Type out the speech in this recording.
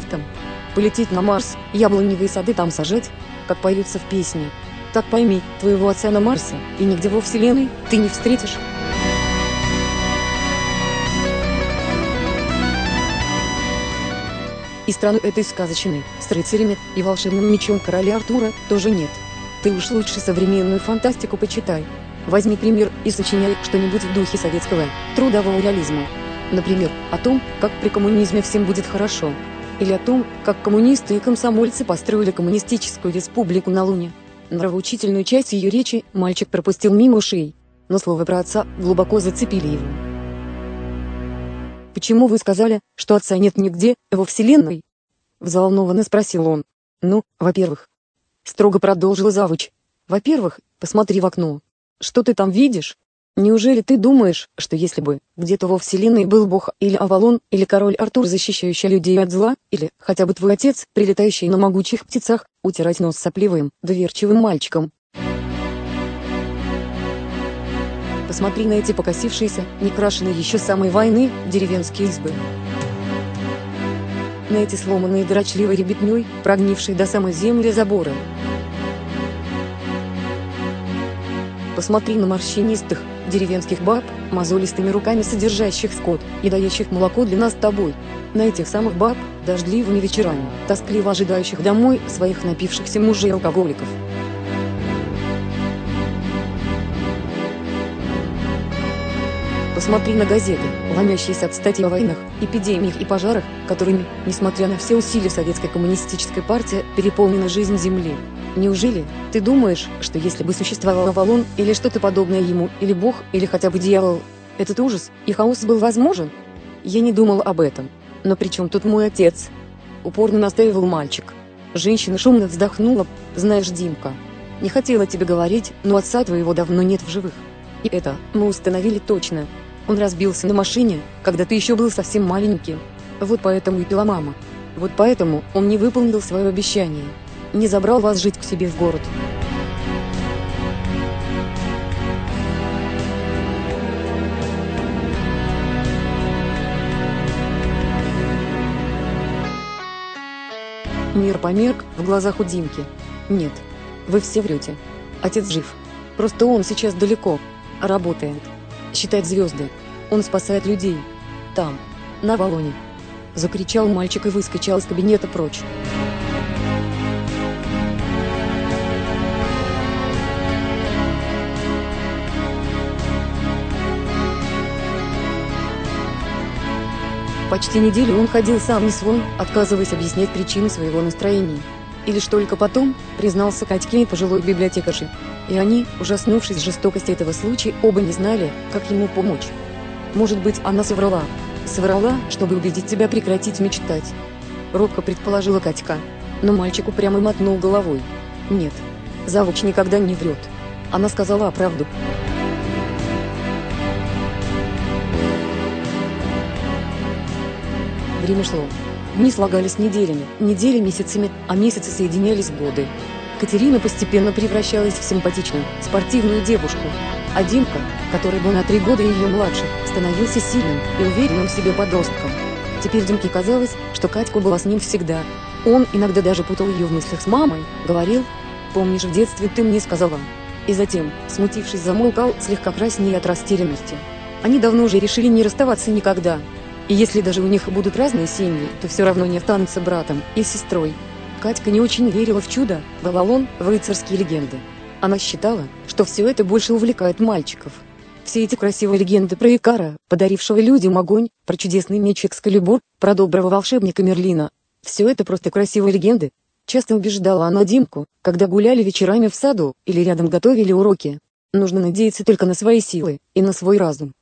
космонавтом. Полететь на Марс, яблоневые сады там сажать, как поются в песне. Так пойми, твоего отца на Марсе и нигде во Вселенной ты не встретишь. И страны этой сказочной, с рыцарями и волшебным мечом короля Артура, тоже нет. Ты уж лучше современную фантастику почитай. Возьми пример и сочиняй что-нибудь в духе советского, трудового реализма. Например, о том, как при коммунизме всем будет хорошо. Или о том, как коммунисты и комсомольцы построили коммунистическую республику на Луне. Нравоучительную часть ее речи мальчик пропустил мимо ушей, но слова про отца глубоко зацепили его. «Почему вы сказали, что отца нет нигде, во Вселенной?» — взволнованно спросил он. «Ну, во-первых...» — строго продолжила завуч. «Во-первых, посмотри в окно. Что ты там видишь? Неужели ты думаешь, что если бы где-то во Вселенной был Бог или Авалон, или король Артур, защищающий людей от зла, или хотя бы твой отец, прилетающий на могучих птицах, утирать нос сопливым, доверчивым мальчиком? Посмотри на эти покосившиеся, некрашенные еще с самой войны, деревенские избы. На эти сломанные дрочливой ребятней, прогнившие до самой земли заборы. Посмотри на морщинистых, деревенских баб, мозолистыми руками содержащих скот и дающих молоко для нас с тобой. На этих самых баб, дождливыми вечерами, тоскливо ожидающих домой своих напившихся мужей-алкоголиков. Посмотри на газеты, ломящиеся от статей о войнах, эпидемиях и пожарах, которыми, несмотря на все усилия советской коммунистической партии, переполнена жизнь Земли. Неужели ты думаешь, что если бы существовал Авалон или что-то подобное ему, или Бог, или хотя бы дьявол, этот ужас и хаос был возможен? Я не думал об этом. Но при чем тут мой отец? Упорно настаивал мальчик. Женщина шумно вздохнула. Знаешь, Димка, не хотела тебе говорить, но отца твоего давно нет в живых. И это мы установили точно. Он разбился на машине, когда ты еще был совсем маленьким. Вот поэтому и пила мама. Вот поэтому он не выполнил свое обещание. Не забрал вас жить к себе в город. Мир померк в глазах у Димки. Нет, вы все врете. Отец жив. Просто он сейчас далеко. Работает. Считает звезды. Он спасает людей. Там, на Авалоне. Закричал мальчик и выскочил из кабинета прочь. Почти неделю он ходил сам не свой, отказываясь объяснять причины своего настроения. И лишь только потом признался Катьке и пожилой библиотекарше. И они, ужаснувшись жестокости этого случая, оба не знали, как ему помочь. Может быть, она соврала. Соврала, чтобы убедить тебя прекратить мечтать. Робко предположила Катька. Но мальчик упрямо мотнул головой. Нет, завуч никогда не врет. Она сказала правду. Время шло. Дни слагались неделями, недели месяцами, а месяцы соединялись в годы. Катерина постепенно превращалась в симпатичную, спортивную девушку. А Димка, который был на 3 года ее младше, становился сильным и уверенным в себе подростком. Теперь Димке казалось, что Катька была с ним всегда. Он иногда даже путал ее в мыслях с мамой, говорил: «Помнишь, в детстве ты мне сказала?» И затем, смутившись, замолкал, слегка краснея от растерянности. Они давно уже решили не расставаться никогда. И если даже у них будут разные семьи, то все равно не останутся братом и сестрой. Катька не очень верила в чудо, в Авалон, в рыцарские легенды. Она считала, что все это больше увлекает мальчиков. Все эти красивые легенды про Икара, подарившего людям огонь, про чудесный меч Экскалибур, про доброго волшебника Мерлина. Все это просто красивые легенды. Часто убеждала она Димку, когда гуляли вечерами в саду или рядом готовили уроки. Нужно надеяться только на свои силы и на свой разум.